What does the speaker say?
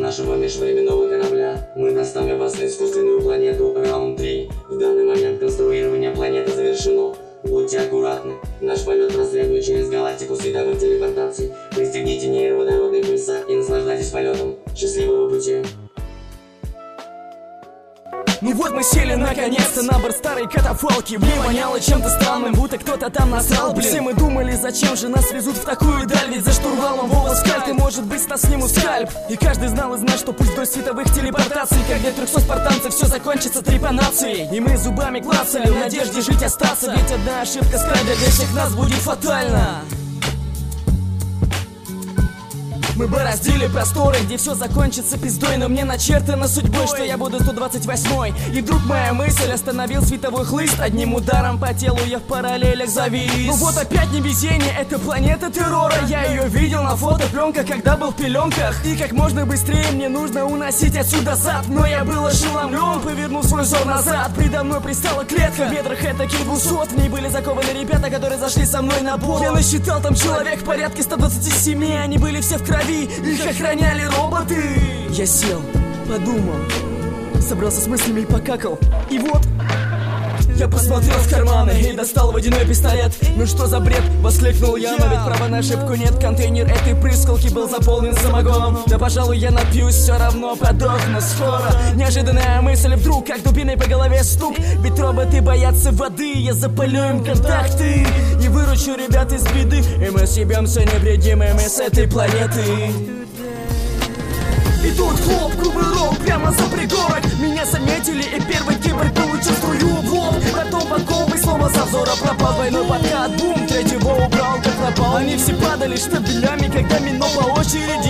нашего межвременного корабля. Мы доставим вас на искусственную планету Раунд 3. В данный момент конструирование планеты завершено. Будьте аккуратны. Наш полет проследует через галактику световых телепортаций. Пристегните нейроводородные пульса и наслаждайтесь полетом. Счастливого пути. Ну вот мы сели наконец-то на борт старой катафалки. Мне воняло чем-то странным, будто кто-то там насрал, блин. Все мы думали, зачем же нас везут в такую даль, ведь за штурвалом волос скальп, и может быть с нас снимут скальп. И каждый знал и знает, что пусть до световых телепортаций, как для 300 спартанцев, все закончится трепанацией. И мы зубами клацали в надежде жить остаться, ведь одна ошибка скальпа для всех нас будет фатальна. Мы бороздили просторы, где все закончится пиздой, но мне начертано судьбой, что я буду 128-й. И вдруг моя мысль остановил световой хлыст. Одним ударом по телу я в параллелях завис. Ну вот опять невезение, это планета террора. Я ее видел на фотопленках, когда был в пеленках. И как можно быстрее мне нужно уносить отсюда зад. Но я был ошеломлен, повернул свой взор назад. Предо мной пристала клетка, в метрах этаких 200. В ней были закованы ребята, которые зашли со мной на борт. Я насчитал там человек в порядке 127. Они были все в крови, их охраняли роботы. Я сел, подумал, собрался с мыслями и покакал. И вот я посмотрел в карманы и достал водяной пистолет. Ну что за бред, воскликнул я, но ведь права на ошибку нет. Контейнер этой прыскалки был заполнен самогоном. Да пожалуй я напьюсь, все равно подохну скоро. Неожиданная мысль вдруг, как дубиной по голове стук. Ведь роботы боятся воды, я запалю им контакты и выручу ребят из беды. И мы съебемся невредимыми с этой планеты. И тут хлоп, кувырок прямо за пригорок. Меня заметили, и первый киборг получил струю в лоб. Потом подколбый снова со взора пропал. Двойной подкат, бум, третьего убрал, как пропал. Они все падали штабелями, когда минул по очереди